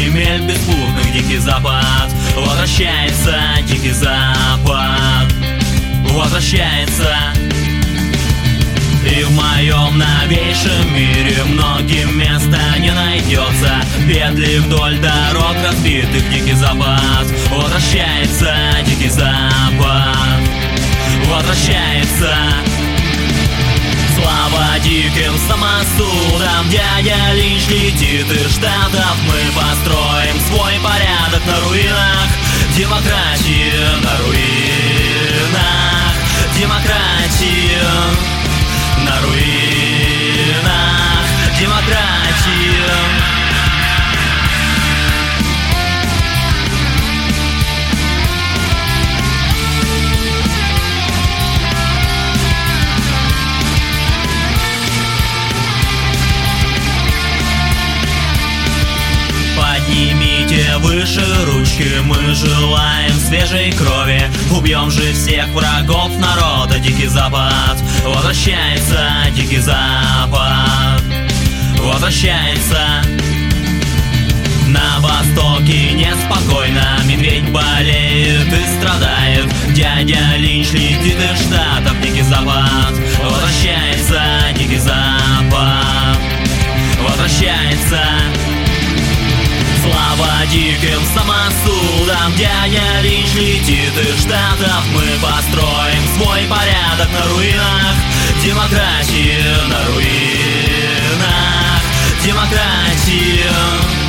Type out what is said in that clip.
земель беспутных Дикий Запад возвращается, Дикий Запад возвращается. И в моем новейшем мире многим места не найдется. Петли вдоль дорог разбитых Дикий Запад возвращается, Дикий Запад возвращается. Слава диким самосудам, дядя Линч летит из Штатов. Мы построим свой порядок на руинах демократии, на руинах демократии, на руинах демократии. Поднимите выше ручки, мы желаем свежей крови. Убьем же всех врагов народа. Дикий Запад возвращается, Дикий Запад возвращается. На востоке неспокойно, медведь болеет и страдает. Дядя Линч летит из Штатов. Дикий Запад возвращается, Дикий Запад возвращается. Слава диким самосудам, дядя Линч летит из Штатов. Мы построим свой порядок на руинах демократии, на руинах демократии.